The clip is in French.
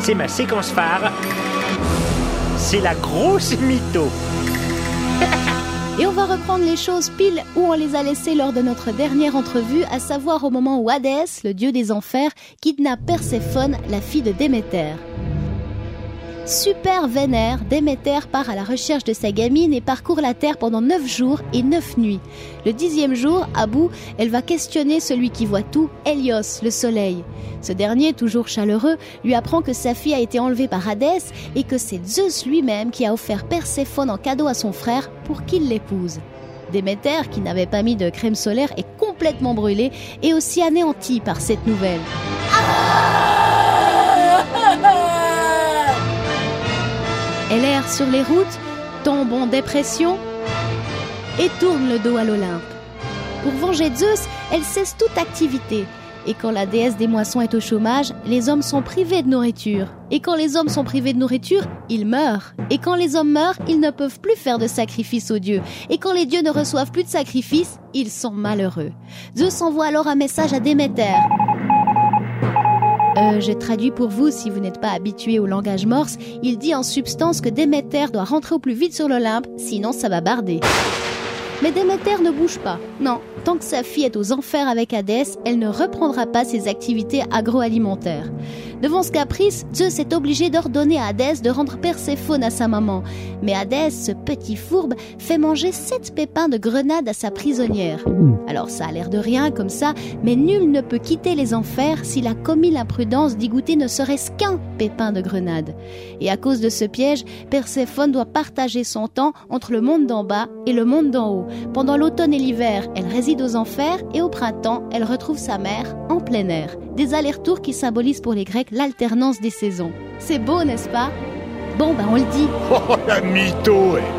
c'est ma séquence phare. C'est la grosse mytho. Et on va reprendre les choses pile où on les a laissées lors de notre dernière entrevue, à savoir au moment où Hadès, le dieu des enfers, kidnappe Perséphone, la fille de Déméter. Super vénère, Déméter part à la recherche de sa gamine et parcourt la terre pendant 9 jours et 9 nuits. Le 10e jour, à bout, elle va questionner celui qui voit tout, Hélios, le soleil. Ce dernier, toujours chaleureux, lui apprend que sa fille a été enlevée par Hadès et que c'est Zeus lui-même qui a offert Perséphone en cadeau à son frère pour qu'il l'épouse. Déméter, qui n'avait pas mis de crème solaire, est complètement brûlé et aussi anéanti par cette nouvelle. Elle erre sur les routes, tombe en dépression et tourne le dos à l'Olympe. Pour venger Zeus, elle cesse toute activité. Et quand la déesse des moissons est au chômage, les hommes sont privés de nourriture. Et quand les hommes sont privés de nourriture, ils meurent. Et quand les hommes meurent, ils ne peuvent plus faire de sacrifice aux dieux. Et quand les dieux ne reçoivent plus de sacrifice, ils sont malheureux. Zeus envoie alors un message à Déméter. Je traduis pour vous si vous n'êtes pas habitué au langage morse. Il dit en substance que Déméter doit rentrer au plus vite sur l'Olympe, sinon ça va barder. Mais Déméter ne bouge pas. Non, tant que sa fille est aux enfers avec Hadès, elle ne reprendra pas ses activités agroalimentaires. Devant ce caprice, Zeus est obligé d'ordonner à Hadès de rendre Perséphone à sa maman. Mais Hadès, ce petit fourbe, fait manger 7 pépins de grenade à sa prisonnière. Alors ça a l'air de rien comme ça, mais nul ne peut quitter les enfers s'il a commis l'imprudence d'y goûter ne serait-ce qu'un pépin de grenade. Et à cause de ce piège, Perséphone doit partager son temps entre le monde d'en bas et le monde d'en haut. Pendant l'automne et l'hiver, elle réside aux enfers et au printemps, elle retrouve sa mère en plein air. Des allers-retours qui symbolisent pour les Grecs l'alternance des saisons. C'est beau, n'est-ce pas ? Bon, on le dit. Oh, la mytho,